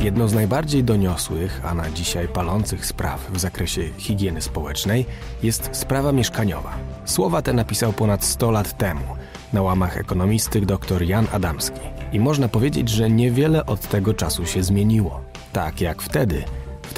Jedną z najbardziej doniosłych, a na dzisiaj palących spraw w zakresie higieny społecznej jest sprawa mieszkaniowa. Słowa te napisał ponad 100 lat temu na łamach ekonomisty dr Jan Adamski. I można powiedzieć, że niewiele od tego czasu się zmieniło. Tak jak wtedy, w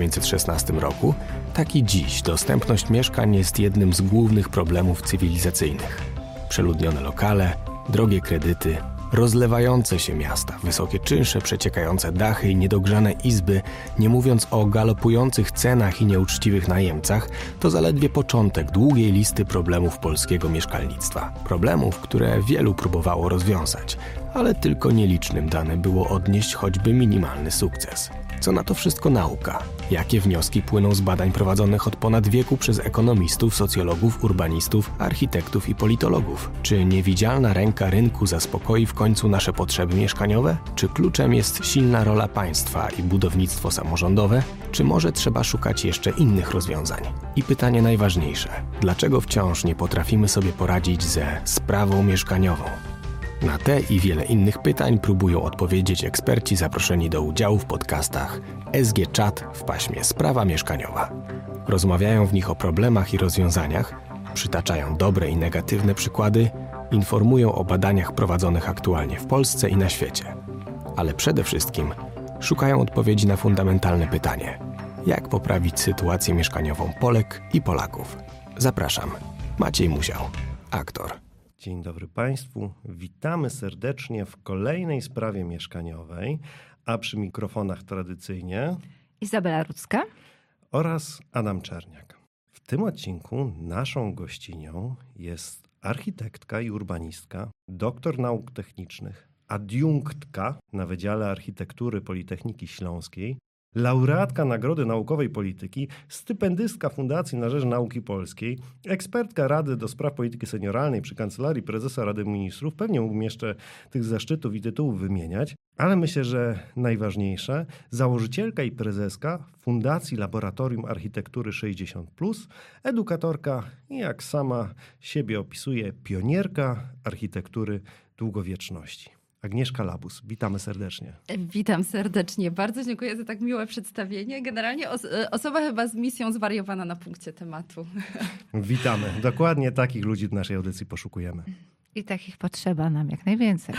1916 roku, tak i dziś dostępność mieszkań jest jednym z głównych problemów cywilizacyjnych. Przeludnione lokale, drogie kredyty, rozlewające się miasta, wysokie czynsze, przeciekające dachy i niedogrzane izby, nie mówiąc o galopujących cenach i nieuczciwych najemcach, to zaledwie początek długiej listy problemów polskiego mieszkalnictwa. Problemów, które wielu próbowało rozwiązać, ale tylko nielicznym dane było odnieść choćby minimalny sukces. Co na to wszystko nauka? Jakie wnioski płyną z badań prowadzonych od ponad wieku przez ekonomistów, socjologów, urbanistów, architektów i politologów? Czy niewidzialna ręka rynku zaspokoi w końcu nasze potrzeby mieszkaniowe? Czy kluczem jest silna rola państwa i budownictwo samorządowe? Czy może trzeba szukać jeszcze innych rozwiązań? I pytanie najważniejsze. Dlaczego wciąż nie potrafimy sobie poradzić ze sprawą mieszkaniową? Na te i wiele innych pytań próbują odpowiedzieć eksperci zaproszeni do udziału w podcastach SG Chat w paśmie Sprawa Mieszkaniowa. Rozmawiają w nich o problemach i rozwiązaniach, przytaczają dobre i negatywne przykłady, informują o badaniach prowadzonych aktualnie w Polsce i na świecie. Ale przede wszystkim szukają odpowiedzi na fundamentalne pytanie: jak poprawić sytuację mieszkaniową Polek i Polaków? Zapraszam, Maciej Muział, aktor. Dzień dobry Państwu, witamy serdecznie w kolejnej sprawie mieszkaniowej, a przy mikrofonach tradycyjnie Izabela Rudzka oraz Adam Czerniak. W tym odcinku naszą gościnią jest architektka i urbanistka, doktor nauk technicznych, adiunktka na Wydziale Architektury Politechniki Śląskiej, laureatka Nagrody Naukowej Polityki, stypendystka Fundacji na Rzecz Nauki Polskiej, ekspertka Rady do Spraw Polityki Senioralnej przy Kancelarii Prezesa Rady Ministrów. Pewnie mógłbym jeszcze tych zaszczytów i tytułów wymieniać, ale myślę, że najważniejsze, założycielka i prezeska Fundacji Laboratorium Architektury 60+, edukatorka i, jak sama siebie opisuje, pionierka architektury długowieczności. Agnieszka Labus, witamy serdecznie. Witam serdecznie. Bardzo dziękuję za tak miłe przedstawienie. Generalnie osoba chyba z misją zwariowana na punkcie tematu. Witamy. Dokładnie takich ludzi w naszej audycji poszukujemy. I takich potrzeba nam jak najwięcej.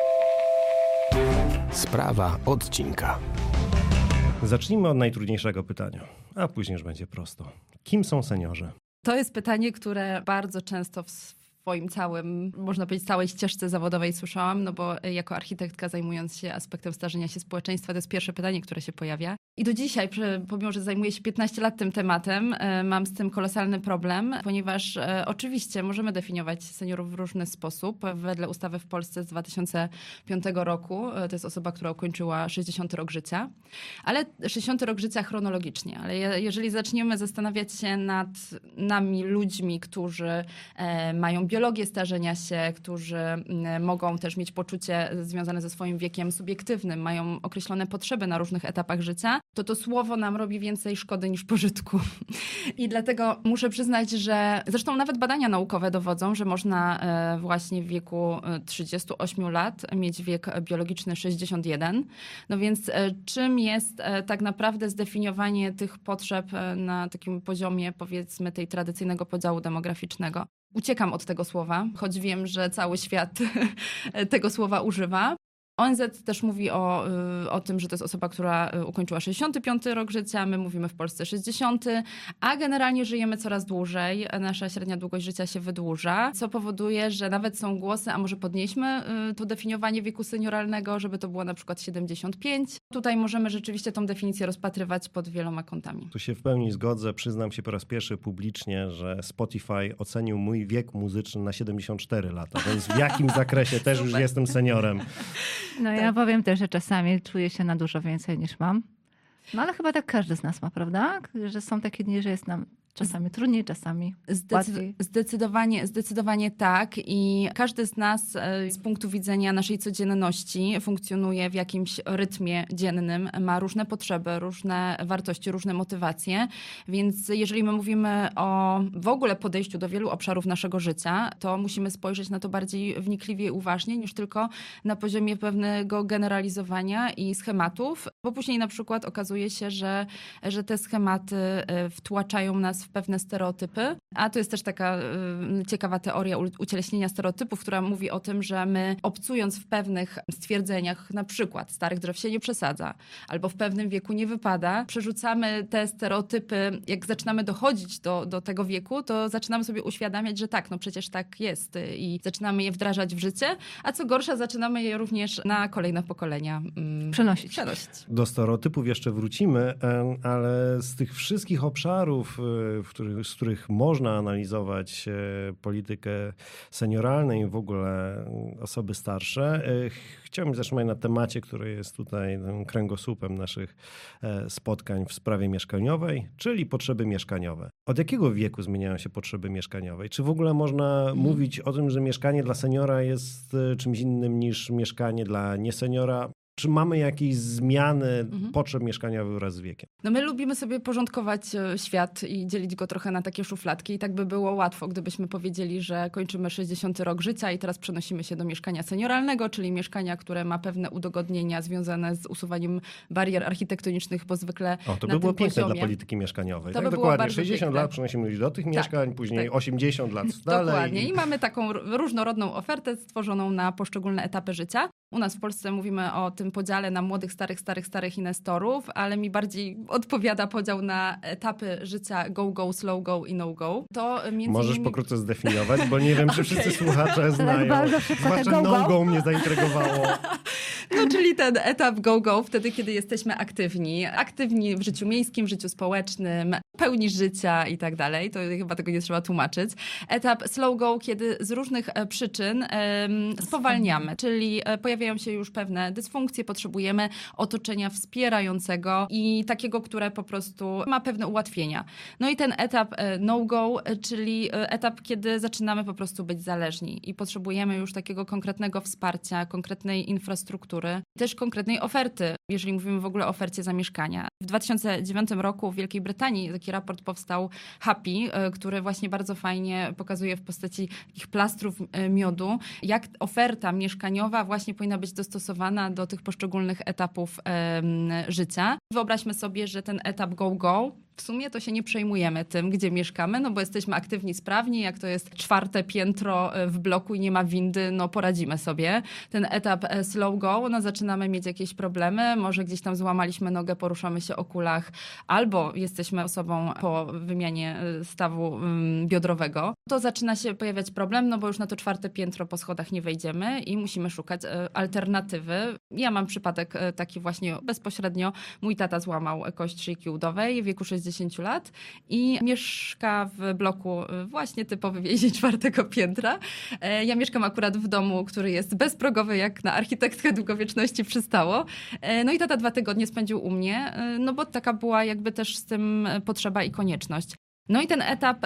Sprawa odcinka. Zacznijmy od najtrudniejszego pytania, a później już będzie prosto. Kim są seniorzy? To jest pytanie, które bardzo często w swoim całym, można powiedzieć, całej ścieżce zawodowej słyszałam, no bo jako architektka zajmując się aspektem starzenia się społeczeństwa, to jest pierwsze pytanie, które się pojawia. I do dzisiaj, pomimo że zajmuję się 15 lat tym tematem, mam z tym kolosalny problem, ponieważ oczywiście możemy definiować seniorów w różny sposób. Wedle ustawy w Polsce z 2005 roku to jest osoba, która ukończyła 60 rok życia, ale 60 rok życia chronologicznie. Ale jeżeli zaczniemy zastanawiać się nad nami, ludźmi, którzy mają biologię starzenia się, którzy mogą też mieć poczucie związane ze swoim wiekiem subiektywnym, mają określone potrzeby na różnych etapach życia, to słowo nam robi więcej szkody niż pożytku. I dlatego muszę przyznać, że zresztą nawet badania naukowe dowodzą, że można właśnie w wieku 38 lat mieć wiek biologiczny 61. No więc czym jest tak naprawdę zdefiniowanie tych potrzeb na takim poziomie, powiedzmy, tej tradycyjnego podziału demograficznego? Uciekam od tego słowa, choć wiem, że cały świat tego słowa używa. ONZ też mówi o tym, że to jest osoba, która ukończyła 65 rok życia, my mówimy w Polsce 60, a generalnie żyjemy coraz dłużej, nasza średnia długość życia się wydłuża, co powoduje, że nawet są głosy, a może podnieśmy to definiowanie wieku senioralnego, żeby to było na przykład 75. Tutaj możemy rzeczywiście tą definicję rozpatrywać pod wieloma kątami. Tu się w pełni zgodzę, przyznam się po raz pierwszy publicznie, że Spotify ocenił mój wiek muzyczny na 74 lata, więc w jakim zakresie też już jestem seniorem. No tak. Ja powiem też, że czasami czuję się na dużo więcej niż mam. No ale chyba tak każdy z nas ma, prawda? Że są takie dni, że jest nam Czasami trudniej, czasami łatwiej. Zdecydowanie tak i każdy z nas z punktu widzenia naszej codzienności funkcjonuje w jakimś rytmie dziennym, ma różne potrzeby, różne wartości, różne motywacje, więc jeżeli my mówimy o w ogóle podejściu do wielu obszarów naszego życia, to musimy spojrzeć na to bardziej wnikliwie i uważnie niż tylko na poziomie pewnego generalizowania i schematów, bo później na przykład okazuje się, że te schematy wtłaczają nas w pewne stereotypy, a to jest też taka ciekawa teoria ucieleśnienia stereotypów, która mówi o tym, że my obcując w pewnych stwierdzeniach, na przykład starych drzew się nie przesadza, albo w pewnym wieku nie wypada, przerzucamy te stereotypy, jak zaczynamy dochodzić do tego wieku, to zaczynamy sobie uświadamiać, że tak, no przecież tak jest i zaczynamy je wdrażać w życie, a co gorsza zaczynamy je również na kolejne pokolenia przenosić. Do stereotypów jeszcze wrócimy, ale z tych wszystkich obszarów, z których można analizować politykę senioralną i w ogóle osoby starsze, chciałbym zatrzymać na temacie, który jest tutaj kręgosłupem naszych spotkań w sprawie mieszkaniowej, czyli potrzeby mieszkaniowe. Od jakiego wieku zmieniają się potrzeby mieszkaniowe? Czy w ogóle można mówić o tym, że mieszkanie dla seniora jest czymś innym niż mieszkanie dla nieseniora? Czy mamy jakieś zmiany potrzeb mieszkaniowych wraz z wiekiem? No my lubimy sobie porządkować świat i dzielić go trochę na takie szufladki i tak by było łatwo, gdybyśmy powiedzieli, że kończymy 60 rok życia i teraz przenosimy się do mieszkania senioralnego, czyli mieszkania, które ma pewne udogodnienia związane z usuwaniem barier architektonicznych, bo zwykle to na by było tym piękne poziomie. dla polityki mieszkaniowej. To Tak, by było dokładnie. bardzo 60 piękne. lat przenosimy ludzi do tych mieszkań, później 80 lat dalej. Dokładnie. I mamy taką różnorodną ofertę stworzoną na poszczególne etapy życia. U nas w Polsce mówimy o tym podziale na młodych, starych inwestorów, ale mi bardziej odpowiada podział na etapy życia go, slow go i no go. To Możesz pokrótce zdefiniować, bo nie wiem, czy wszyscy słuchacze znają. Zwłaszcza no go mnie zaintrygowało. No, czyli ten etap go, wtedy, kiedy jesteśmy aktywni w życiu miejskim, w życiu społecznym, pełni życia i tak dalej. To chyba tego nie trzeba tłumaczyć. Etap slow go, kiedy z różnych przyczyn spowalniamy, czyli pojawiają się już pewne dysfunkcje, potrzebujemy otoczenia wspierającego i takiego, które po prostu ma pewne ułatwienia. No i ten etap no go, czyli etap, kiedy zaczynamy po prostu być zależni i potrzebujemy już takiego konkretnego wsparcia, konkretnej infrastruktury, też konkretnej oferty, jeżeli mówimy w ogóle o ofercie zamieszkania. W 2009 roku w Wielkiej Brytanii taki raport powstał Happy, który właśnie bardzo fajnie pokazuje w postaci takich plastrów miodu, jak oferta mieszkaniowa właśnie powinna być dostosowana do tych poszczególnych etapów życia. Wyobraźmy sobie, że ten etap go, w sumie to się nie przejmujemy tym, gdzie mieszkamy, no bo jesteśmy aktywni, sprawni. Jak to jest 4. piętro w bloku i nie ma windy, no poradzimy sobie. Ten etap slow go, no zaczynamy mieć jakieś problemy, może gdzieś tam złamaliśmy nogę, poruszamy się o kulach, albo jesteśmy osobą po wymianie stawu biodrowego. To zaczyna się pojawiać problem, no bo już na to 4. piętro po schodach nie wejdziemy i musimy szukać alternatywy. Ja mam przypadek taki właśnie bezpośrednio. Mój tata złamał kość szyjki udowej w wieku 60 lat i mieszka w bloku właśnie typowy więzień 4. piętra. Ja mieszkam akurat w domu, który jest bezprogowy, jak na architektkę długowieczności przystało. No i tata 2 tygodnie spędził u mnie, no bo taka była jakby też z tym potrzeba i konieczność. No i ten etap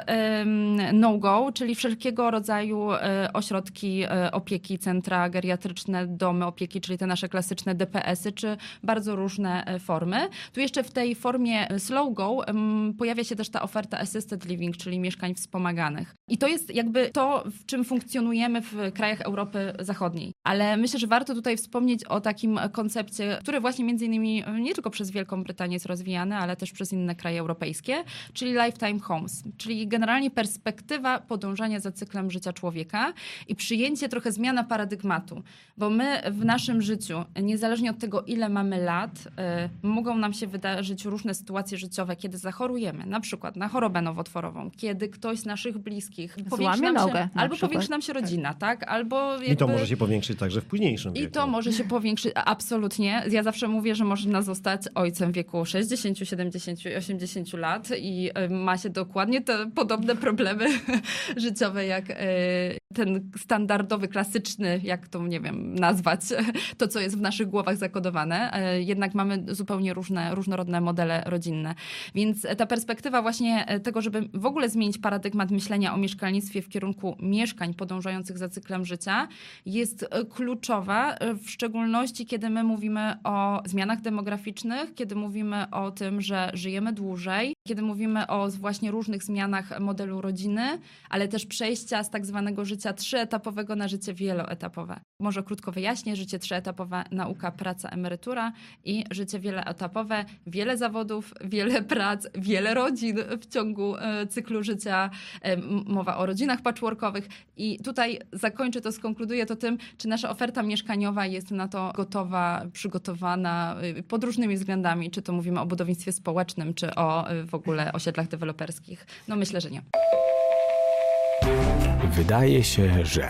no-go, czyli wszelkiego rodzaju ośrodki opieki, centra geriatryczne, domy opieki, czyli te nasze klasyczne DPS-y, czy bardzo różne formy. Tu jeszcze w tej formie slow-go pojawia się też ta oferta assisted living, czyli mieszkań wspomaganych. I to jest jakby to, w czym funkcjonujemy w krajach Europy Zachodniej. Ale myślę, że warto tutaj wspomnieć o takim koncepcie, który właśnie między innymi nie tylko przez Wielką Brytanię jest rozwijany, ale też przez inne kraje europejskie, czyli lifetime homes, czyli generalnie perspektywa podążania za cyklem życia człowieka i przyjęcie, trochę zmiana paradygmatu, bo my w naszym życiu, niezależnie od tego, ile mamy lat, mogą nam się wydarzyć różne sytuacje życiowe, kiedy zachorujemy, na przykład na chorobę nowotworową, kiedy ktoś z naszych bliskich złamie nogę, albo powiększy nam się rodzina, tak? Albo jakby... I to może się powiększyć także w późniejszym wieku. I to może się powiększyć, absolutnie. Ja zawsze mówię, że można zostać ojcem w wieku 60, 70 i 80 lat i ma się dokładnie te podobne problemy życiowe ten standardowy, klasyczny, jak to, nie wiem, nazwać, to, co jest w naszych głowach zakodowane. Jednak mamy zupełnie różnorodne modele rodzinne. Więc ta perspektywa właśnie tego, żeby w ogóle zmienić paradygmat myślenia o mieszkalnictwie w kierunku mieszkań podążających za cyklem życia, jest kluczowa, w szczególności kiedy my mówimy o zmianach demograficznych, kiedy mówimy o tym, że żyjemy dłużej, kiedy mówimy o właśnie różnych zmianach modelu rodziny, ale też przejścia z tak zwanego życia trzyetapowego na życie wieloetapowe. Może krótko wyjaśnię, życie trzyetapowe, nauka, praca, emerytura i życie wieloetapowe, wiele zawodów, wiele prac, wiele rodzin w ciągu cyklu życia. Mowa o rodzinach patchworkowych i tutaj zakończę to, skonkluduję to tym, czy nasza oferta mieszkaniowa jest na to gotowa, przygotowana pod różnymi względami, czy to mówimy o budownictwie społecznym, czy o w ogóle osiedlach deweloperskich. No myślę, że nie. Wydaje się, że...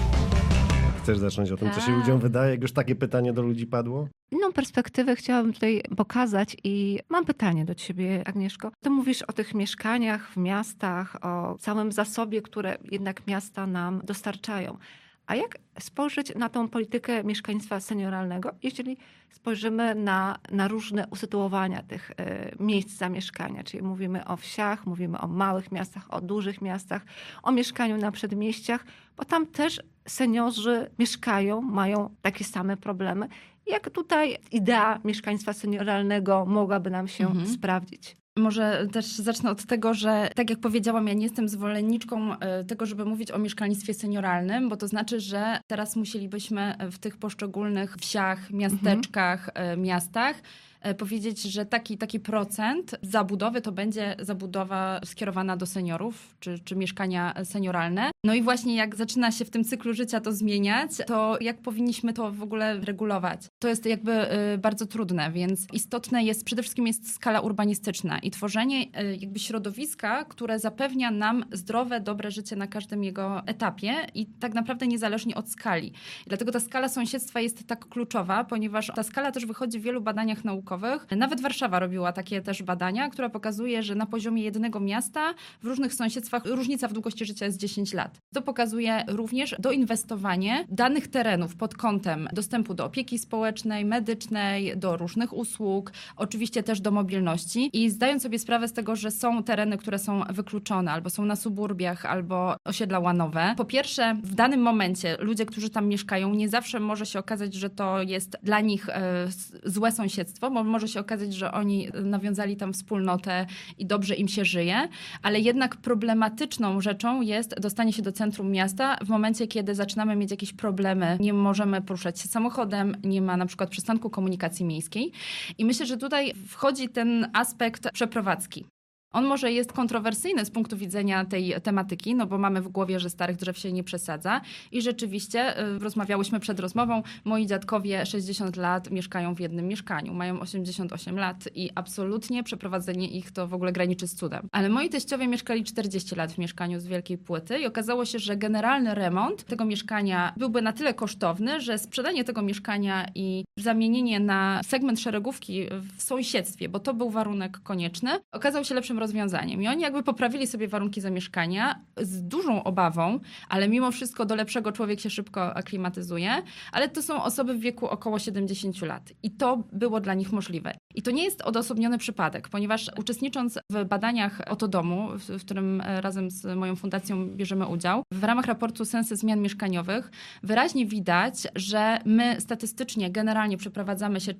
Chcesz zacząć o tym, co się ludziom wydaje, jak już takie pytanie do ludzi padło? Inną perspektywę chciałabym tutaj pokazać i mam pytanie do ciebie, Agnieszko. Ty mówisz o tych mieszkaniach w miastach, o całym zasobie, które jednak miasta nam dostarczają. A jak spojrzeć na tą politykę mieszkalnictwa senioralnego, jeżeli spojrzymy na różne usytuowania tych miejsc zamieszkania? Czyli mówimy o wsiach, mówimy o małych miastach, o dużych miastach, o mieszkaniu na przedmieściach, bo tam też seniorzy mieszkają, mają takie same problemy. Jak tutaj idea mieszkalnictwa senioralnego mogłaby nam się sprawdzić? Może też zacznę od tego, że tak jak powiedziałam, ja nie jestem zwolenniczką tego, żeby mówić o mieszkalnictwie senioralnym, bo to znaczy, że teraz musielibyśmy w tych poszczególnych wsiach, miasteczkach, miastach powiedzieć, że taki procent zabudowy to będzie zabudowa skierowana do seniorów, czy mieszkania senioralne. No i właśnie jak zaczyna się w tym cyklu życia to zmieniać, to jak powinniśmy to w ogóle regulować? To jest jakby bardzo trudne, więc istotne jest, przede wszystkim jest skala urbanistyczna i tworzenie jakby środowiska, które zapewnia nam zdrowe, dobre życie na każdym jego etapie i tak naprawdę niezależnie od skali. I dlatego ta skala sąsiedztwa jest tak kluczowa, ponieważ ta skala też wychodzi w wielu badaniach naukowych. Nawet Warszawa robiła takie też badania, które pokazuje, że na poziomie jednego miasta w różnych sąsiedztwach różnica w długości życia jest 10 lat. To pokazuje również doinwestowanie danych terenów pod kątem dostępu do opieki społecznej, medycznej, do różnych usług, oczywiście też do mobilności. I zdając sobie sprawę z tego, że są tereny, które są wykluczone, albo są na suburbiach, albo osiedla łanowe. Po pierwsze, w danym momencie ludzie, którzy tam mieszkają, nie zawsze może się okazać, że to jest dla nich złe sąsiedztwo, bo może się okazać, że oni nawiązali tam wspólnotę i dobrze im się żyje, ale jednak problematyczną rzeczą jest dostanie się do centrum miasta w momencie, kiedy zaczynamy mieć jakieś problemy. Nie możemy poruszać się samochodem, nie ma na przykład przystanku komunikacji miejskiej. I myślę, że tutaj wchodzi ten aspekt przeprowadzki. On może jest kontrowersyjny z punktu widzenia tej tematyki, no bo mamy w głowie, że starych drzew się nie przesadza i rzeczywiście rozmawiałyśmy przed rozmową, moi dziadkowie 60 lat mieszkają w jednym mieszkaniu, mają 88 lat i absolutnie przeprowadzenie ich to w ogóle graniczy z cudem. Ale moi teściowie mieszkali 40 lat w mieszkaniu z wielkiej płyty i okazało się, że generalny remont tego mieszkania byłby na tyle kosztowny, że sprzedanie tego mieszkania i zamienienie na segment szeregówki w sąsiedztwie, bo to był warunek konieczny, okazał się lepszym rozwiązaniem. I oni jakby poprawili sobie warunki zamieszkania z dużą obawą, ale mimo wszystko do lepszego człowiek się szybko aklimatyzuje, ale to są osoby w wieku około 70 lat. I to było dla nich możliwe. I to nie jest odosobniony przypadek, ponieważ uczestnicząc w badaniach Oto Domu, w którym razem z moją fundacją bierzemy udział, w ramach raportu Sensy Zmian Mieszkaniowych wyraźnie widać, że my statystycznie generalnie przeprowadzamy się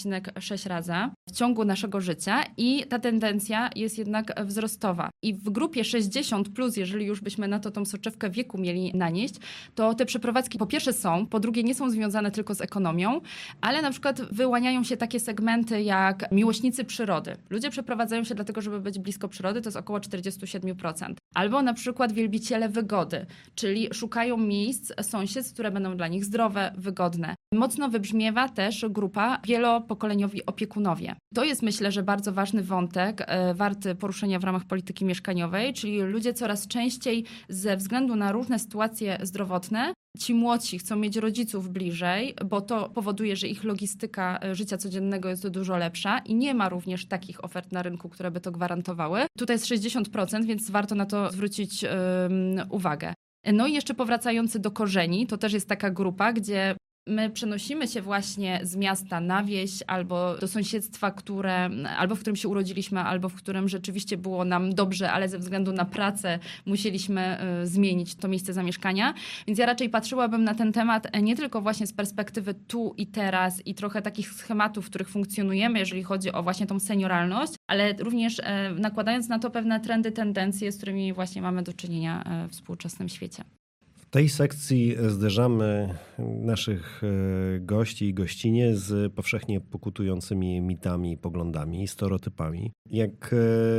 3,6 razy w ciągu naszego życia i ta tendencja jest jednak wzrostowa. I w grupie 60+, jeżeli już byśmy na to tą soczewkę wieku mieli nanieść, to te przeprowadzki po pierwsze są, po drugie nie są związane tylko z ekonomią, ale na przykład wyłaniają się takie segmenty jak miłośnicy przyrody. Ludzie przeprowadzają się dlatego, żeby być blisko przyrody, to jest około 47%. Albo na przykład wielbiciele wygody, czyli szukają miejsc, sąsiedztw, które będą dla nich zdrowe, wygodne. Mocno wybrzmiewa też grupa wielopokoleniowi opiekunowie. To jest, myślę, że bardzo ważny wątek, warty poruszenia w ramach polityki mieszkaniowej, czyli ludzie coraz częściej ze względu na różne sytuacje zdrowotne, ci młodsi chcą mieć rodziców bliżej, bo to powoduje, że ich logistyka życia codziennego jest dużo lepsza i nie ma również takich ofert na rynku, które by to gwarantowały. Tutaj jest 60%, więc warto na to zwrócić uwagę. No i jeszcze powracający do korzeni, to też jest taka grupa, gdzie my przenosimy się właśnie z miasta na wieś albo do sąsiedztwa, albo w którym się urodziliśmy, albo w którym rzeczywiście było nam dobrze, ale ze względu na pracę musieliśmy zmienić to miejsce zamieszkania. Więc ja raczej patrzyłabym na ten temat nie tylko właśnie z perspektywy tu i teraz i trochę takich schematów, w których funkcjonujemy, jeżeli chodzi o właśnie tą senioralność, ale również nakładając na to pewne trendy, tendencje, z którymi właśnie mamy do czynienia w współczesnym świecie. W tej sekcji zderzamy naszych gości i gościnie z powszechnie pokutującymi mitami i poglądami i stereotypami. Jak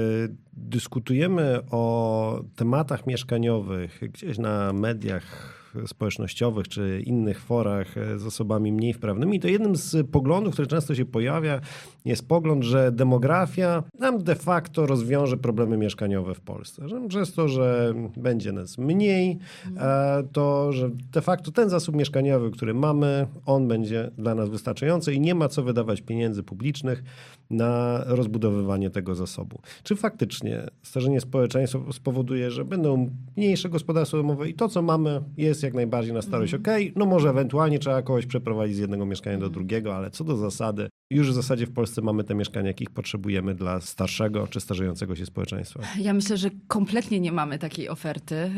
dyskutujemy o tematach mieszkaniowych gdzieś na mediach społecznościowych czy innych forach z osobami mniej wprawnymi, to jednym z poglądów, który często się pojawia, jest pogląd, że demografia nam de facto rozwiąże problemy mieszkaniowe w Polsce. Że przez to, że będzie nas mniej, to że de facto ten zasób mieszkaniowy, który mamy, on będzie dla nas wystarczający i nie ma co wydawać pieniędzy publicznych na rozbudowywanie tego zasobu. Czy faktycznie starzenie społeczeństwa spowoduje, że będą mniejsze gospodarstwa domowe i to, co mamy, jest jak najbardziej na starość okej? No może ewentualnie trzeba kogoś przeprowadzić z jednego mieszkania do drugiego, ale co do zasady, już w zasadzie w Polsce mamy te mieszkania, jakich potrzebujemy dla starszego czy starzejącego się społeczeństwa. Ja myślę, że kompletnie nie mamy takiej oferty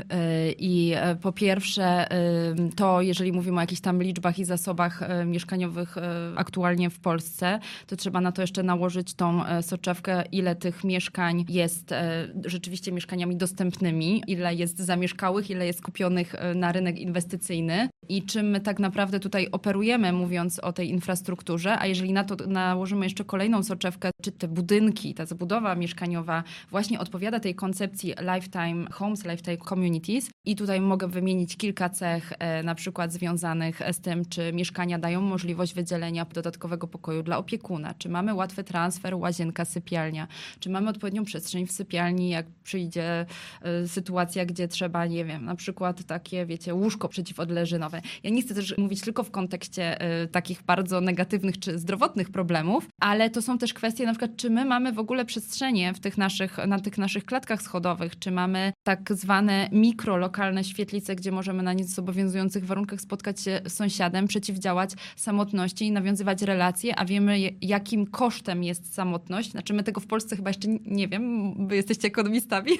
i po pierwsze to, jeżeli mówimy o jakichś tam liczbach i zasobach mieszkaniowych aktualnie w Polsce, to trzeba na to jeszcze nałożyć tą soczewkę, ile tych mieszkań jest rzeczywiście mieszkaniami dostępnymi, ile jest zamieszkałych, ile jest kupionych na rynek inwestycyjny i czym my tak naprawdę tutaj operujemy, mówiąc o tej infrastrukturze, a jeżeli na to nałożymy jeszcze kolejną soczewkę, czy te budynki, ta zabudowa mieszkaniowa właśnie odpowiada tej koncepcji lifetime homes, lifetime communities i tutaj mogę wymienić kilka cech na przykład związanych z tym, czy mieszkania dają możliwość wydzielenia dodatkowego pokoju dla opiekuna, czy mamy łatwy transfer, łazienka, sypialnia, czy mamy odpowiednią przestrzeń w sypialni, jak przyjdzie sytuacja, gdzie trzeba, nie wiem, na przykład takie, wiecie, łóżko przeciwodleżynowe. Ja nie chcę też mówić tylko w kontekście takich bardzo negatywnych czy zdrowotnych problemów, ale to są też kwestie na przykład, czy my mamy w ogóle przestrzenie na tych naszych klatkach schodowych, czy mamy tak zwane mikrolokalne świetlice, gdzie możemy na niezobowiązujących warunkach spotkać się z sąsiadem, przeciwdziałać samotności i nawiązywać relacje, a wiemy jakim kosztem jest samotność. Znaczy my tego w Polsce chyba jeszcze nie wiem, wy jesteście ekonomistami,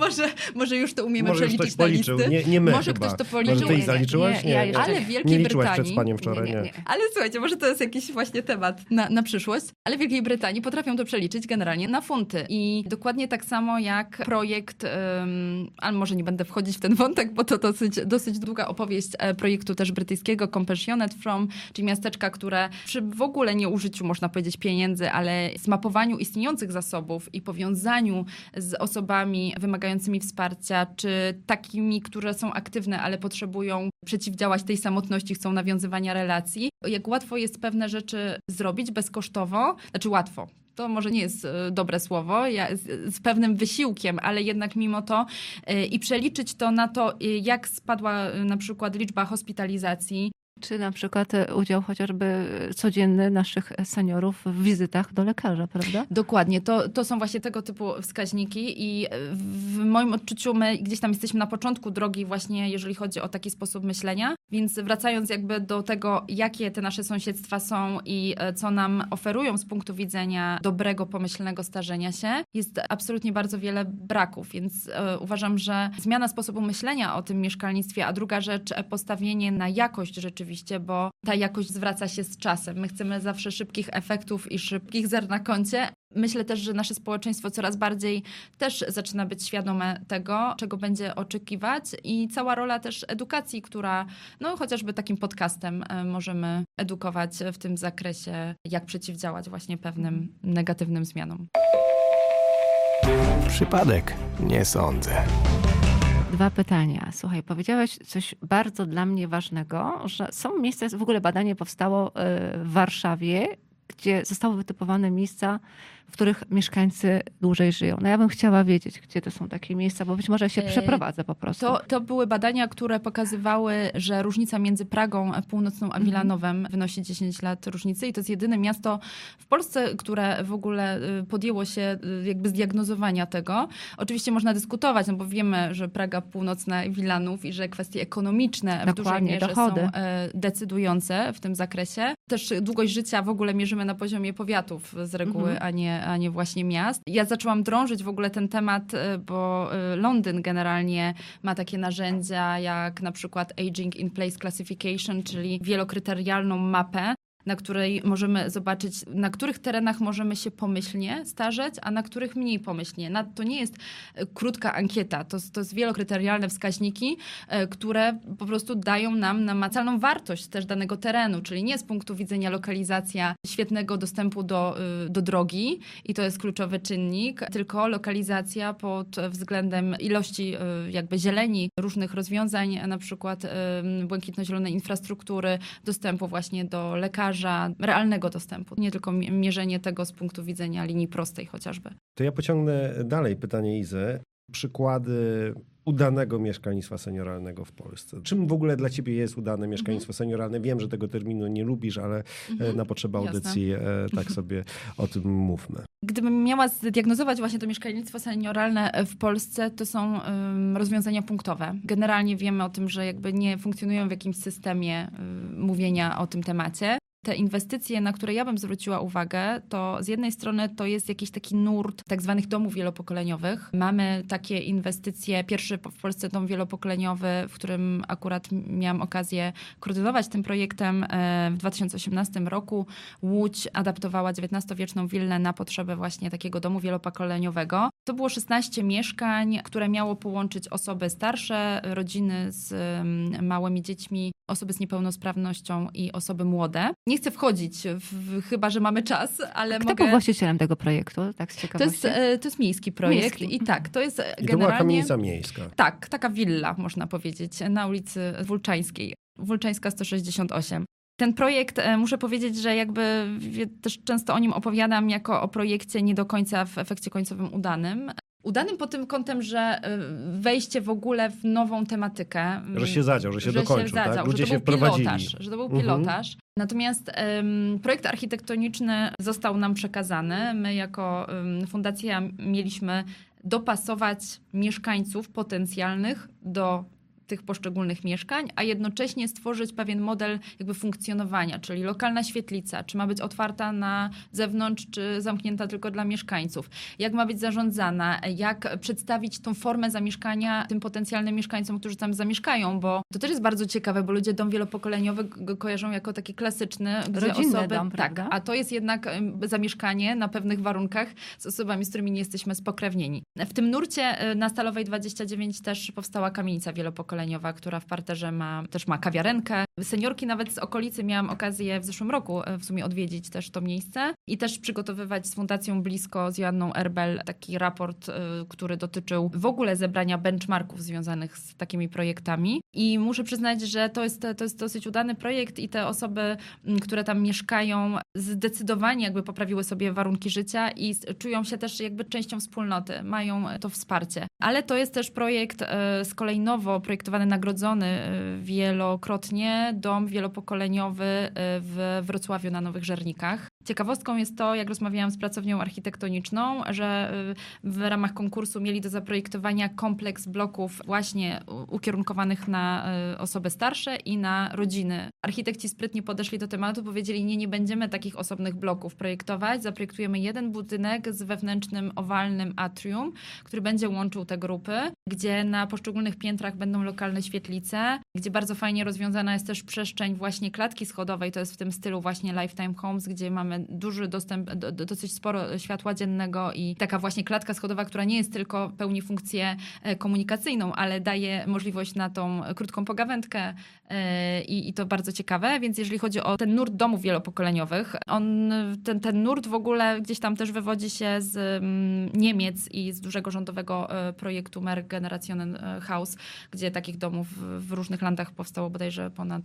może już to umiemy przeliczyć na listy. Nie my może chyba. Ktoś to policzył. Może ty ich zaliczyłaś? Nie. Ale w Wielkiej nie liczyłaś Brytanii... przed spaniem wczoraj, nie. Ale słuchajcie, może to jest jakiś właśnie temat na przyszłość, ale w Wielkiej Brytanii potrafią to przeliczyć generalnie na funty. I dokładnie tak samo jak projekt, ale może nie będę wchodzić w ten wątek, bo to dosyć długa opowieść projektu też brytyjskiego Compassionate From, czyli miasteczka, które przy w ogóle nie użyciu, można powiedzieć, pieniędzy, ale zmapowaniu istniejących zasobów i powiązaniu z osobami wymagającymi wsparcia, czy takimi, które są aktywne, ale potrzebują przeciwdziałać tej samotności, chcą nawiązywania relacji. Jak łatwo jest pewne rzeczy zrobić bezkosztowo, znaczy łatwo. To może nie jest dobre słowo, z pewnym wysiłkiem, ale jednak mimo to i przeliczyć to na to, jak spadła na przykład liczba hospitalizacji. Czy na przykład udział chociażby codzienny naszych seniorów w wizytach do lekarza, prawda? Dokładnie. To są właśnie tego typu wskaźniki i w moim odczuciu my gdzieś tam jesteśmy na początku drogi właśnie, jeżeli chodzi o taki sposób myślenia. Więc wracając jakby do tego, jakie te nasze sąsiedztwa są i co nam oferują z punktu widzenia dobrego, pomyślnego starzenia się, jest absolutnie bardzo wiele braków. Więc uważam, że zmiana sposobu myślenia o tym mieszkalnictwie, a druga rzecz, postawienie na jakość rzeczywiście, bo ta jakość zwraca się z czasem. My chcemy zawsze szybkich efektów i szybkich zer na koncie. Myślę też, że nasze społeczeństwo coraz bardziej też zaczyna być świadome tego, czego będzie oczekiwać i cała rola też edukacji, która chociażby takim podcastem możemy edukować w tym zakresie, jak przeciwdziałać właśnie pewnym negatywnym zmianom. Przypadek? Nie sądzę. 2 pytania. Słuchaj, powiedziałeś coś bardzo dla mnie ważnego, że są miejsca, w ogóle badanie powstało w Warszawie, gdzie zostały wytypowane miejsca, w których mieszkańcy dłużej żyją. No ja bym chciała wiedzieć, gdzie to są takie miejsca, bo być może się przeprowadzę po prostu. To były badania, które pokazywały, że różnica między Pragą Północną a Wilanowem wynosi 10 lat różnicy i to jest jedyne miasto w Polsce, które w ogóle podjęło się jakby zdiagnozowania tego. Oczywiście można dyskutować, no bo wiemy, że Praga Północna i Wilanów i że kwestie ekonomiczne w dużej mierze dochody są decydujące w tym zakresie. Też długość życia w ogóle mierzymy na poziomie powiatów z reguły, a nie właśnie miast. Ja zaczęłam drążyć w ogóle ten temat, bo Londyn generalnie ma takie narzędzia jak na przykład Aging in Place Classification, czyli wielokryterialną mapę, na której możemy zobaczyć, na których terenach możemy się pomyślnie starzeć, a na których mniej pomyślnie. To nie jest krótka ankieta, to jest wielokryterialne wskaźniki, które po prostu dają nam namacalną wartość też danego terenu, czyli nie z punktu widzenia lokalizacja świetnego dostępu do drogi i to jest kluczowy czynnik, tylko lokalizacja pod względem ilości jakby zieleni, różnych rozwiązań, na przykład błękitno-zielonej infrastruktury, dostępu właśnie do lekarzy, realnego dostępu, nie tylko mierzenie tego z punktu widzenia linii prostej chociażby. To ja pociągnę dalej pytanie Izy. Przykłady udanego mieszkalnictwa senioralnego w Polsce. Czym w ogóle dla ciebie jest udane mieszkalnictwo senioralne? Wiem, że tego terminu nie lubisz, ale na potrzeby audycji tak sobie o tym mówmy. Gdybym miała zdiagnozować właśnie to mieszkalnictwo senioralne w Polsce, to są rozwiązania punktowe. Generalnie wiemy o tym, że jakby nie funkcjonują w jakimś systemie mówienia o tym temacie. Te inwestycje, na które ja bym zwróciła uwagę, to z jednej strony to jest jakiś taki nurt tak zwanych domów wielopokoleniowych. Mamy takie inwestycje, pierwszy w Polsce dom wielopokoleniowy, w którym akurat miałam okazję koordynować tym projektem w 2018 roku. Łódź adaptowała XIX-wieczną willę na potrzeby właśnie takiego domu wielopokoleniowego. To było 16 mieszkań, które miało połączyć osoby starsze, rodziny z małymi dziećmi, osoby z niepełnosprawnością i osoby młode. Nie chcę wchodzić, chyba że mamy czas, ale Kto był właścicielem tego projektu? Tak z ciekawości. To jest miejski projekt i tak, to jest generalnie... to była kamienica miejska. Tak, taka willa, można powiedzieć, na ulicy Wólczańskiej. Wólczańska 168. Ten projekt, muszę powiedzieć, że jakby też często o nim opowiadam jako o projekcie nie do końca w efekcie końcowym udanym. Udanym pod tym kątem, że wejście w ogóle w nową tematykę. Że się zadział, że się dokończył, tak? Ludzie się wprowadzili. Że to był pilotaż. Natomiast projekt architektoniczny został nam przekazany. My jako fundacja mieliśmy dopasować mieszkańców potencjalnych do tych poszczególnych mieszkań, a jednocześnie stworzyć pewien model jakby funkcjonowania, czyli lokalna świetlica, czy ma być otwarta na zewnątrz, czy zamknięta tylko dla mieszkańców, jak ma być zarządzana, jak przedstawić tą formę zamieszkania tym potencjalnym mieszkańcom, którzy tam zamieszkają, bo to też jest bardzo ciekawe, bo ludzie dom wielopokoleniowy go kojarzą jako taki klasyczny, gdzie rodzinny osoby, dom, tak, prawda? a to jest jednak zamieszkanie na pewnych warunkach z osobami, z którymi nie jesteśmy spokrewnieni. W tym nurcie na Stalowej 29 też powstała kamienica wielopokoleniowa, która w parterze też ma kawiarenkę. Seniorki nawet z okolicy miałam okazję w zeszłym roku w sumie odwiedzić też to miejsce i też przygotowywać z Fundacją Blisko, z Joanną Erbel taki raport, który dotyczył w ogóle zebrania benchmarków związanych z takimi projektami. I muszę przyznać, że to jest dosyć udany projekt i te osoby, które tam mieszkają, zdecydowanie jakby poprawiły sobie warunki życia i czują się też jakby częścią wspólnoty, mają to wsparcie. Ale to jest też projekt z kolei nowo projektowany, nagrodzony wielokrotnie, dom wielopokoleniowy w Wrocławiu na Nowych Żernikach. Ciekawostką jest to, jak rozmawiałam z pracownią architektoniczną, że w ramach konkursu mieli do zaprojektowania kompleks bloków właśnie ukierunkowanych na osoby starsze i na rodziny. Architekci sprytnie podeszli do tematu, powiedzieli, nie będziemy takich osobnych bloków projektować, zaprojektujemy jeden budynek z wewnętrznym owalnym atrium, który będzie łączył te grupy, gdzie na poszczególnych piętrach będą lokalne świetlice, gdzie bardzo fajnie rozwiązana jest też przestrzeń właśnie klatki schodowej, to jest w tym stylu właśnie Lifetime Homes, gdzie mamy duży dostęp, dosyć sporo światła dziennego i taka właśnie klatka schodowa, która nie jest tylko pełni funkcję komunikacyjną, ale daje możliwość na tą krótką pogawędkę i to bardzo ciekawe. Więc jeżeli chodzi o ten nurt domów wielopokoleniowych, ten nurt w ogóle gdzieś tam też wywodzi się z Niemiec i z dużego rządowego projektu Merge Generationenhaus, gdzie takich domów w różnych landach powstało bodajże ponad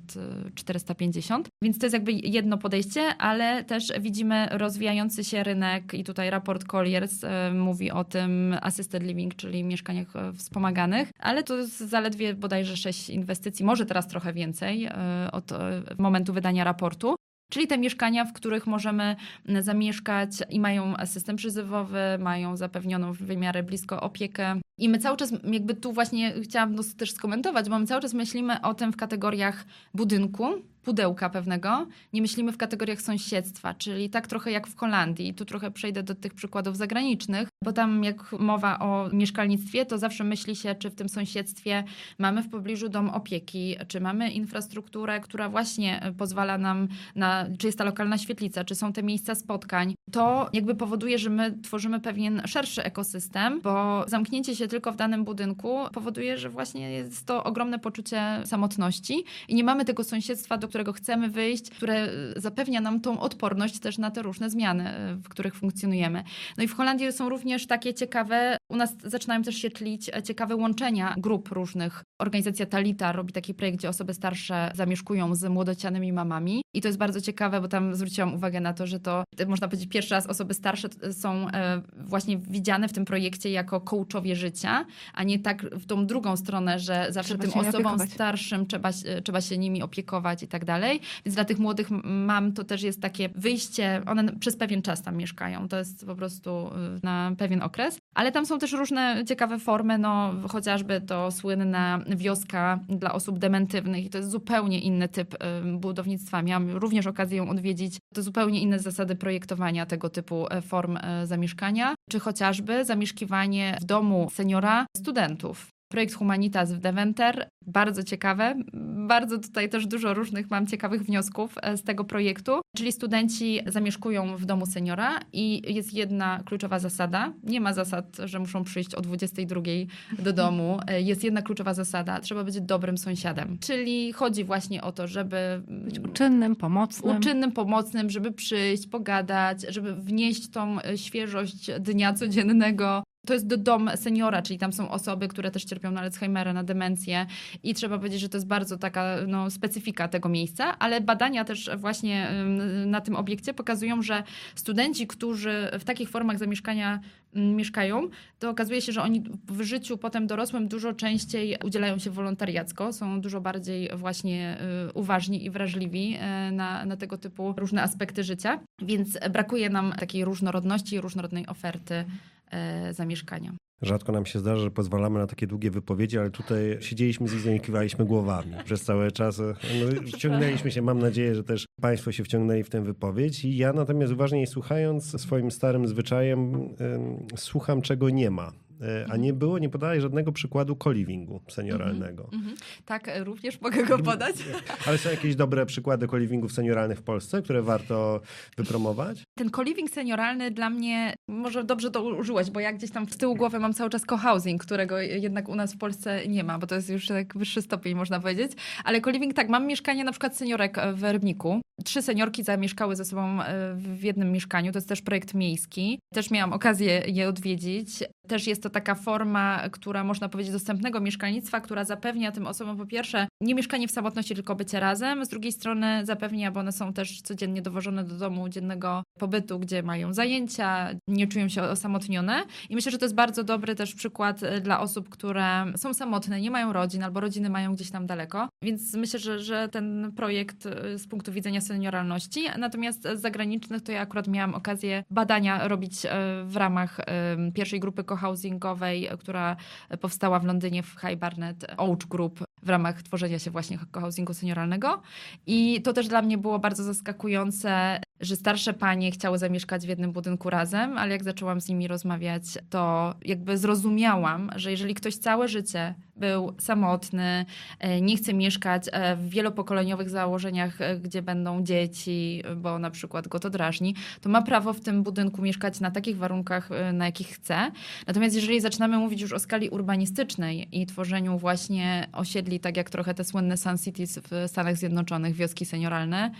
450. Więc to jest jakby jedno podejście, ale też widzimy rozwijający się rynek i tutaj raport Colliers mówi o tym assisted living, czyli mieszkaniach wspomaganych, ale to jest zaledwie bodajże 6 inwestycji, może teraz trochę więcej od momentu wydania raportu. Czyli te mieszkania, w których możemy zamieszkać i mają system przyzywowy, mają zapewnioną w miarę blisko opiekę. I my cały czas jakby tu właśnie chciałam to też skomentować, bo my cały czas myślimy o tym w kategoriach budynku, pudełka pewnego. Nie myślimy w kategoriach sąsiedztwa, czyli tak trochę jak w Holandii. Tu trochę przejdę do tych przykładów zagranicznych, bo tam jak mowa o mieszkalnictwie, to zawsze myśli się, czy w tym sąsiedztwie mamy w pobliżu dom opieki, czy mamy infrastrukturę, która właśnie pozwala nam na, czy jest ta lokalna świetlica, czy są te miejsca spotkań. To jakby powoduje, że my tworzymy pewien szerszy ekosystem, bo zamknięcie się tylko w danym budynku powoduje, że właśnie jest to ogromne poczucie samotności i nie mamy tego sąsiedztwa, do którego chcemy wyjść, które zapewnia nam tą odporność też na te różne zmiany, w których funkcjonujemy. No i w Holandii są również takie ciekawe, u nas zaczynają też się tlić ciekawe łączenia grup różnych. Organizacja Talita robi taki projekt, gdzie osoby starsze zamieszkują z młodocianymi mamami i to jest bardzo ciekawe, bo tam zwróciłam uwagę na to, że to można powiedzieć pierwszy raz osoby starsze są właśnie widziane w tym projekcie jako coachowie życia, a nie tak w tą drugą stronę, że zawsze tym osobom starszym trzeba się nimi opiekować i tak dalej. Więc dla tych młodych mam to też jest takie wyjście, one przez pewien czas tam mieszkają. To jest po prostu na pewien okres. Ale tam są też różne ciekawe formy, no chociażby to słynna wioska dla osób dementywnych i to jest zupełnie inny typ budownictwa. Miałam również okazję ją odwiedzić. To zupełnie inne zasady projektowania tego typu form zamieszkania, czy chociażby zamieszkiwanie w domu seniora studentów. Projekt Humanitas w Deventer, bardzo ciekawe. Bardzo tutaj też dużo różnych mam ciekawych wniosków z tego projektu. Czyli studenci zamieszkują w domu seniora i jest jedna kluczowa zasada. Nie ma zasad, że muszą przyjść o 22 do domu. Jest jedna kluczowa zasada. Trzeba być dobrym sąsiadem. Czyli chodzi właśnie o to, żeby być uczynnym, pomocnym. Żeby przyjść, pogadać, żeby wnieść tą świeżość dnia codziennego. To jest dom seniora, czyli tam są osoby, które też cierpią na Alzheimera, na demencję i trzeba powiedzieć, że to jest bardzo taka specyfika tego miejsca, ale badania też właśnie na tym obiekcie pokazują, że studenci, którzy w takich formach zamieszkania mieszkają, to okazuje się, że oni w życiu potem dorosłym dużo częściej udzielają się wolontariacko, są dużo bardziej właśnie uważni i wrażliwi na tego typu różne aspekty życia, więc brakuje nam takiej różnorodności i różnorodnej oferty zamieszkania. Rzadko nam się zdarza, że pozwalamy na takie długie wypowiedzi, ale tutaj siedzieliśmy z Izą i kiwaliśmy głowami przez cały czas. Wciągnęliśmy się, mam nadzieję, że też Państwo się wciągnęli w tę wypowiedź. I ja natomiast uważnie słuchając, swoim starym zwyczajem słucham, czego nie ma. A nie podałeś żadnego przykładu co-livingu senioralnego. Tak, również mogę go podać. Ale są jakieś dobre przykłady co-livingów senioralnych w Polsce, które warto wypromować? Ten co-living senioralny dla mnie, może dobrze to użyłeś, bo ja gdzieś tam z tyłu głowy mam cały czas co-housing, którego jednak u nas w Polsce nie ma, bo to jest już tak wyższy stopień, można powiedzieć. Ale co-living, tak, mam mieszkanie na przykład seniorek w Rybniku. 3 seniorki zamieszkały ze sobą w jednym mieszkaniu. To jest też projekt miejski. Też miałam okazję je odwiedzić. Też jest to taka forma, która można powiedzieć dostępnego mieszkalnictwa, która zapewnia tym osobom po pierwsze nie mieszkanie w samotności, tylko bycie razem. Z drugiej strony zapewnia, bo one są też codziennie dowożone do domu dziennego pobytu, gdzie mają zajęcia, nie czują się osamotnione. I myślę, że to jest bardzo dobry też przykład dla osób, które są samotne, nie mają rodzin albo rodziny mają gdzieś tam daleko. Więc myślę, że ten projekt z punktu widzenia senioralności. Natomiast z zagranicznych to ja akurat miałam okazję badania robić w ramach pierwszej grupy co-housingowej, która powstała w Londynie w High Barnet Oak Group w ramach tworzenia się właśnie co-housingu senioralnego. I to też dla mnie było bardzo zaskakujące, że starsze panie chciały zamieszkać w jednym budynku razem, ale jak zaczęłam z nimi rozmawiać, to jakby zrozumiałam, że jeżeli ktoś całe życie był samotny, nie chce mieszkać w wielopokoleniowych założeniach, gdzie będą dzieci, bo na przykład go to drażni, to ma prawo w tym budynku mieszkać na takich warunkach, na jakich chce. Natomiast jeżeli zaczynamy mówić już o skali urbanistycznej i tworzeniu właśnie osiedli, tak jak trochę te słynne Sun Cities w Stanach Zjednoczonych, wioski senioralne,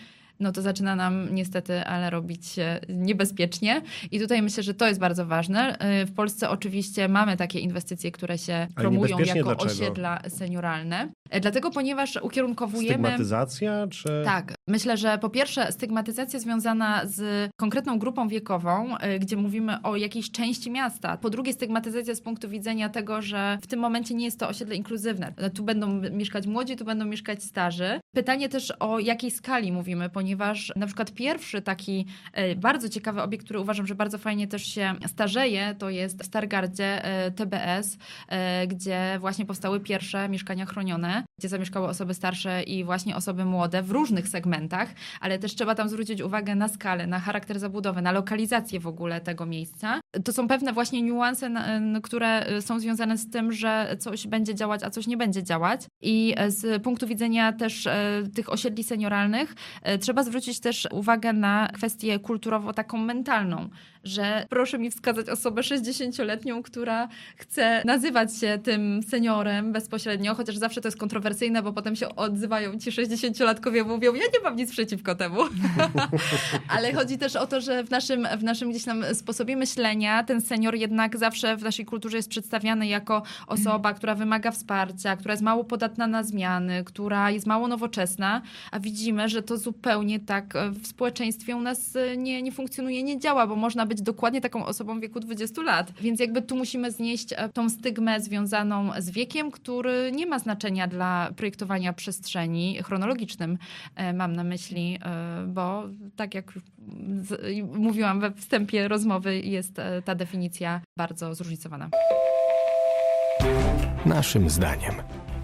no to zaczyna nam niestety, ale robić się niebezpiecznie. I tutaj myślę, że to jest bardzo ważne. W Polsce oczywiście mamy takie inwestycje, które się promują jako dlaczego? Osiedla senioralne. Dlatego, ponieważ ukierunkowujemy... Stygmatyzacja? Czy... Tak. Myślę, że po pierwsze stygmatyzacja związana z konkretną grupą wiekową, gdzie mówimy o jakiejś części miasta. Po drugie stygmatyzacja z punktu widzenia tego, że w tym momencie nie jest to osiedle inkluzywne. Tu będą mieszkać młodzi, tu będą mieszkać starzy. Pytanie też o jakiej skali mówimy, ponieważ na przykład pierwszy taki bardzo ciekawy obiekt, który uważam, że bardzo fajnie też się starzeje, to jest w Stargardzie TBS, gdzie właśnie powstały pierwsze mieszkania chronione, gdzie zamieszkały osoby starsze i właśnie osoby młode w różnych segmentach, ale też trzeba tam zwrócić uwagę na skalę, na charakter zabudowy, na lokalizację w ogóle tego miejsca. To są pewne właśnie niuanse, które są związane z tym, że coś będzie działać, a coś nie będzie działać. I z punktu widzenia też tych osiedli senioralnych trzeba zwrócić też uwagę na kwestię kulturowo taką mentalną, że proszę mi wskazać osobę 60-letnią, która chce nazywać się tym seniorem bezpośrednio, chociaż zawsze to jest kontrowersyjne, bo potem się odzywają ci 60-latkowie, mówią, ja nie mam nic przeciwko temu. Ale chodzi też o to, że w naszym gdzieś tam sposobie myślenia ten senior jednak zawsze w naszej kulturze jest przedstawiany jako osoba, która wymaga wsparcia, która jest mało podatna na zmiany, która jest mało nowoczesna, a widzimy, że to zupełnie tak w społeczeństwie u nas nie funkcjonuje, nie działa, bo można być dokładnie taką osobą w wieku 20 lat. Więc jakby tu musimy znieść tą stygmę związaną z wiekiem, który nie ma znaczenia dla projektowania przestrzeni chronologicznym, mam na myśli, bo tak jak mówiłam we wstępie rozmowy, jest ta definicja bardzo zróżnicowana. Naszym zdaniem.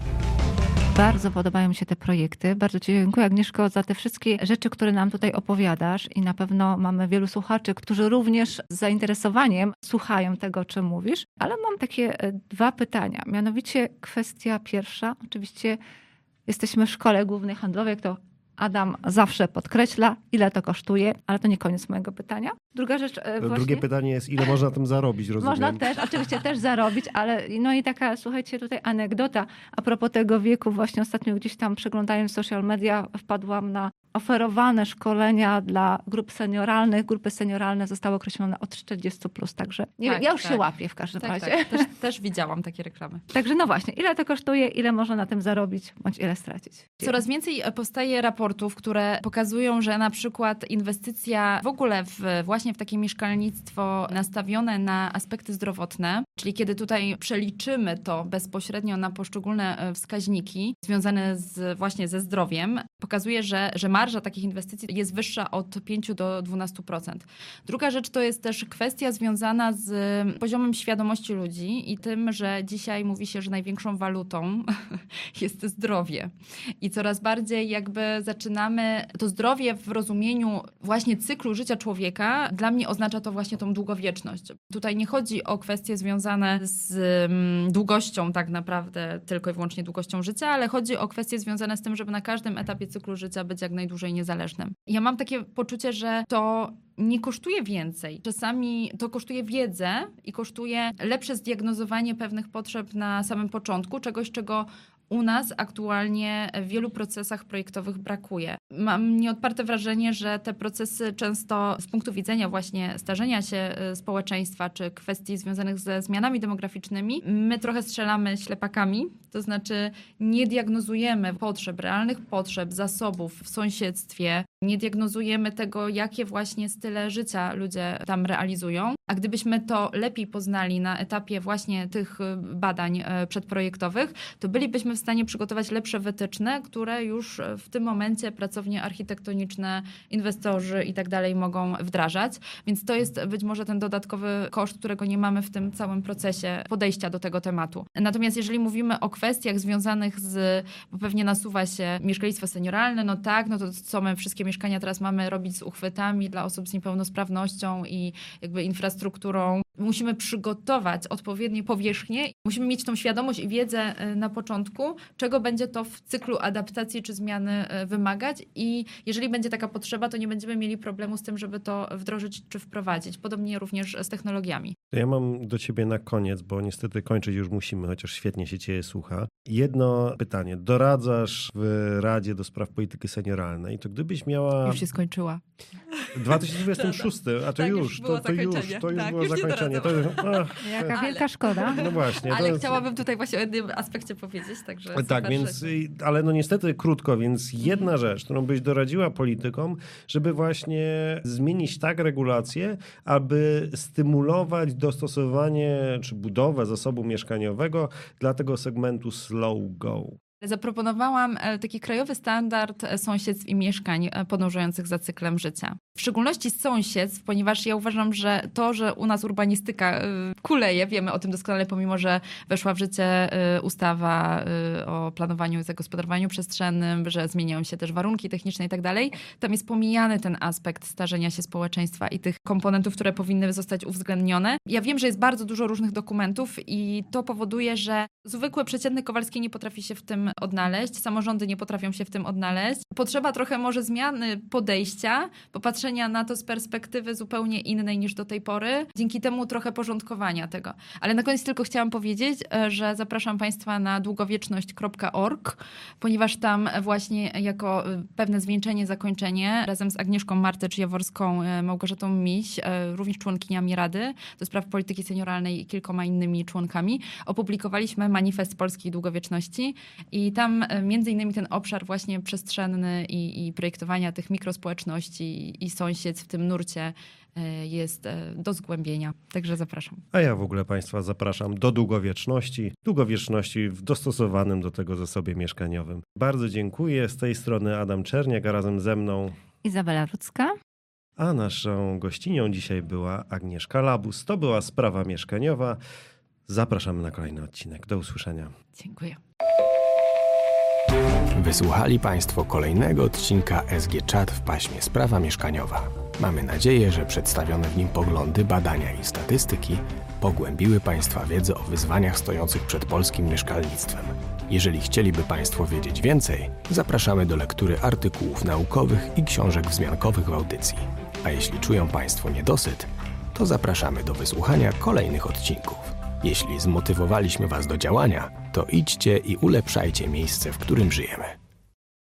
Bardzo podobają mi się te projekty. Bardzo Ci dziękuję, Agnieszko, za te wszystkie rzeczy, które nam tutaj opowiadasz i na pewno mamy wielu słuchaczy, którzy również z zainteresowaniem słuchają tego, o czym mówisz. Ale mam takie 2 pytania. Mianowicie kwestia pierwsza. Oczywiście jesteśmy w Szkole Głównej Handlowej, jak to Adam zawsze podkreśla, ile to kosztuje, ale to nie koniec mojego pytania. Druga rzecz właśnie... Drugie pytanie jest, ile można na tym zarobić, rozumiem? Można też, oczywiście też zarobić, ale no i taka, słuchajcie, tutaj anegdota a propos tego wieku. Właśnie ostatnio gdzieś tam przeglądając social media wpadłam na oferowane szkolenia dla grup senioralnych. Grupy senioralne zostały określone od 40+, także nie wiem, ja już się łapię w każdym razie. Tak. Też widziałam takie reklamy. Także no właśnie, ile to kosztuje, ile można na tym zarobić, bądź ile stracić. Coraz więcej powstaje raportów, które pokazują, że na przykład inwestycja w ogóle właśnie w takie mieszkalnictwo nastawione na aspekty zdrowotne, czyli kiedy tutaj przeliczymy to bezpośrednio na poszczególne wskaźniki związane właśnie ze zdrowiem, pokazuje, że marża takich inwestycji jest wyższa od 5 do 12%. Druga rzecz to jest też kwestia związana z poziomem świadomości ludzi i tym, że dzisiaj mówi się, że największą walutą jest zdrowie. I coraz bardziej jakby zaczynamy to zdrowie w rozumieniu właśnie cyklu życia człowieka. Dla mnie oznacza to właśnie tą długowieczność. Tutaj nie chodzi o kwestie związane z długością tak naprawdę, tylko i wyłącznie długością życia, ale chodzi o kwestie związane z tym, żeby na każdym etapie cyklu życia być jak najdłużej niezależnym. Ja mam takie poczucie, że to nie kosztuje więcej. Czasami to kosztuje wiedzę i kosztuje lepsze zdiagnozowanie pewnych potrzeb na samym początku, czegoś, czego u nas aktualnie w wielu procesach projektowych brakuje. Mam nieodparte wrażenie, że te procesy często z punktu widzenia właśnie starzenia się społeczeństwa czy kwestii związanych ze zmianami demograficznymi, my trochę strzelamy ślepakami, to znaczy nie diagnozujemy potrzeb, realnych potrzeb, zasobów w sąsiedztwie, nie diagnozujemy tego, jakie właśnie style życia ludzie tam realizują. A gdybyśmy to lepiej poznali na etapie właśnie tych badań przedprojektowych, to bylibyśmy w stanie przygotować lepsze wytyczne, które już w tym momencie pracownie architektoniczne, inwestorzy i tak dalej mogą wdrażać. Więc to jest być może ten dodatkowy koszt, którego nie mamy w tym całym procesie podejścia do tego tematu. Natomiast jeżeli mówimy o kwestiach związanych bo pewnie nasuwa się mieszkalnictwo senioralne, no tak, no to co my wszystkie mieszkania teraz mamy robić z uchwytami dla osób z niepełnosprawnością i jakby infrastrukturą Musimy przygotować odpowiednie powierzchnie. Musimy mieć tą świadomość i wiedzę na początku, czego będzie to w cyklu adaptacji czy zmiany wymagać i jeżeli będzie taka potrzeba, to nie będziemy mieli problemu z tym, żeby to wdrożyć czy wprowadzić. Podobnie również z technologiami. Ja mam do ciebie na koniec, bo niestety kończyć już musimy, chociaż świetnie się ciebie słucha. Jedno pytanie. Doradzasz w Radzie do Spraw Polityki Senioralnej. To gdybyś miała... Już się skończyła. 2026, a to tak, już było zakończenie. Jaka wielka szkoda. No właśnie. Ale chciałabym tutaj właśnie o jednym aspekcie powiedzieć. Także tak, więc, ale no niestety krótko, więc jedna rzecz, którą byś doradziła politykom, żeby właśnie zmienić tak regulacje, aby stymulować dostosowanie czy budowę zasobu mieszkaniowego dla tego segmentu slow go. Zaproponowałam taki krajowy standard sąsiedztw i mieszkań podążających za cyklem życia. W szczególności sąsiedztw, ponieważ ja uważam, że to, że u nas urbanistyka kuleje, wiemy o tym doskonale, pomimo że weszła w życie ustawa o planowaniu i zagospodarowaniu przestrzennym, że zmieniają się też warunki techniczne i tak dalej, tam jest pomijany ten aspekt starzenia się społeczeństwa i tych komponentów, które powinny zostać uwzględnione. Ja wiem, że jest bardzo dużo różnych dokumentów i to powoduje, że zwykły, przeciętny Kowalski nie potrafi się w tym odnaleźć, samorządy nie potrafią się w tym odnaleźć. Potrzeba trochę może zmiany podejścia, popatrzenia na to z perspektywy zupełnie innej niż do tej pory. Dzięki temu trochę porządkowania tego. Ale na koniec tylko chciałam powiedzieć, że zapraszam Państwa na długowieczność.org, ponieważ tam właśnie jako pewne zwieńczenie, zakończenie razem z Agnieszką Martycz-Jaworską, Małgorzatą Miś, również członkiniami Rady do Spraw Polityki Senioralnej i kilkoma innymi członkami, opublikowaliśmy manifest polskiej długowieczności i tam między innymi ten obszar właśnie przestrzenny i projektowania tych mikrospołeczności i sąsiedztw w tym nurcie jest do zgłębienia. Także zapraszam. A ja w ogóle Państwa zapraszam do długowieczności w dostosowanym do tego zasobie mieszkaniowym. Bardzo dziękuję. Z tej strony Adam Czerniak, a razem ze mną Izabela Rudzka. A naszą gościnią dzisiaj była Agnieszka Labus. To była Sprawa Mieszkaniowa. Zapraszamy na kolejny odcinek. Do usłyszenia. Dziękuję. Wysłuchali Państwo kolejnego odcinka SG Chat w paśmie Sprawa Mieszkaniowa. Mamy nadzieję, że przedstawione w nim poglądy, badania i statystyki pogłębiły Państwa wiedzę o wyzwaniach stojących przed polskim mieszkalnictwem. Jeżeli chcieliby Państwo wiedzieć więcej, zapraszamy do lektury artykułów naukowych i książek wzmiankowych w audycji. A jeśli czują Państwo niedosyt, to zapraszamy do wysłuchania kolejnych odcinków. Jeśli zmotywowaliśmy Was do działania, to idźcie i ulepszajcie miejsce, w którym żyjemy.